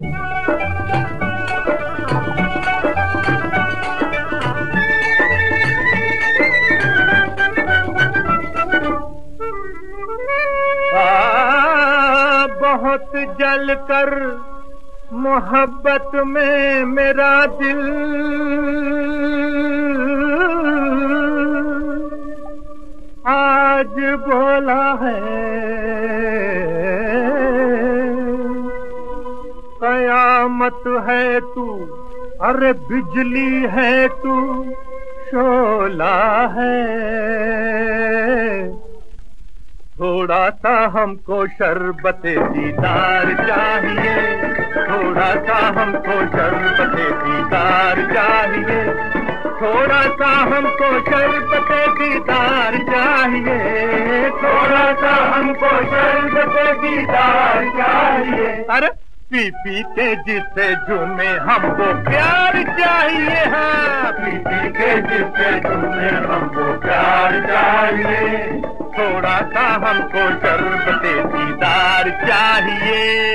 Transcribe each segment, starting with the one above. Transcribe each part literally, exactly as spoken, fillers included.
बहुत जल कर मोहब्बत में मेरा दिल आज बोला है कयामत है तू, अरे बिजली है तू, शोला है। थोड़ा सा हमको शरबते दीदार चाहिए, थोड़ा सा हमको शरबते दीदार चाहिए, थोड़ा सा हमको शरबते दीदार चाहिए, थोड़ा सा हमको शरबते दीदार चाहिए। अरे पी पी के जिससे झूमे हमको प्यार चाहिए, हाँ पी पी के जिससे झूमे हमको प्यार चाहिए, थोड़ा सा हमको शरबते दीदार चाहिए।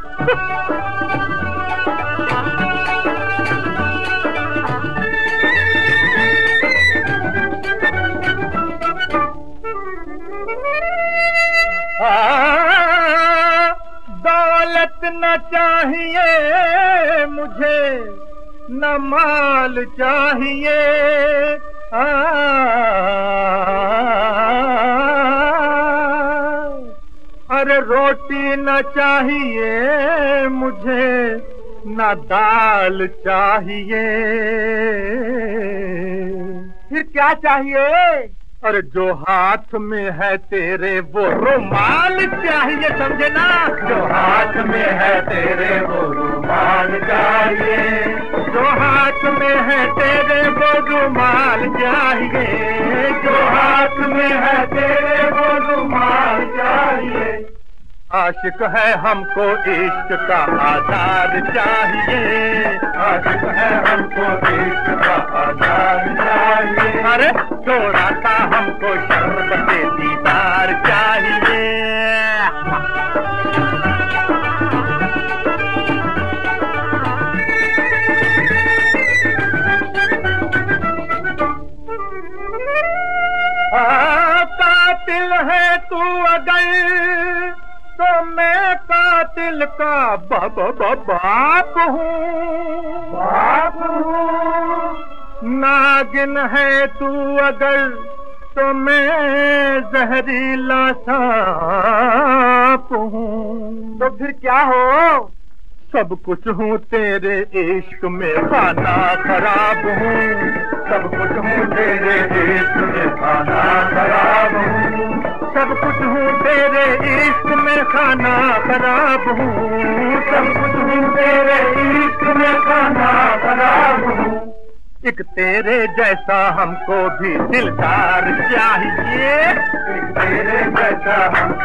दौलत न चाहिए मुझे, न माल चाहिए, आ, अरे रोटी न चाहिए मुझे, न दाल चाहिए। फिर क्या चाहिए? अरे जो हाथ में है तेरे वो रुमाल चाहिए, समझे ना? जो हाथ में है तेरे वो रुमाल चाहिए, जो हाथ में है तेरे वो रुमाल चाहिए, जो हाथ में है तेरे वो रुमाल चाहिए। आशिक है हमको इश्क का आधार चाहिए, आशिक है हमको इश्क का आधार चाहिए। अरे थोड़ा सा हमको शरबते दीदार चाहिए। आ, कातिल है तू अगर तो मैं कातिल का बाप बाप हूँ, बाप हूँ। नागिन है तू अगर तो मैं जहरीला सांप हूँ। तो फिर क्या हो? सब कुछ हूँ तेरे इश्क में, खाना खराब हूँ। सब कुछ हूँ तेरे इश्क में, खाना खराब हूँ। सब कुछ हूँ तेरे इश्क में, खाना खराब हूँ। सब कुछ हूँ तेरे इश्क में, खाना खराब हूँ। एक तेरे जैसा हमको भी दिलदार चाहिए, एक तेरे जैसा हमको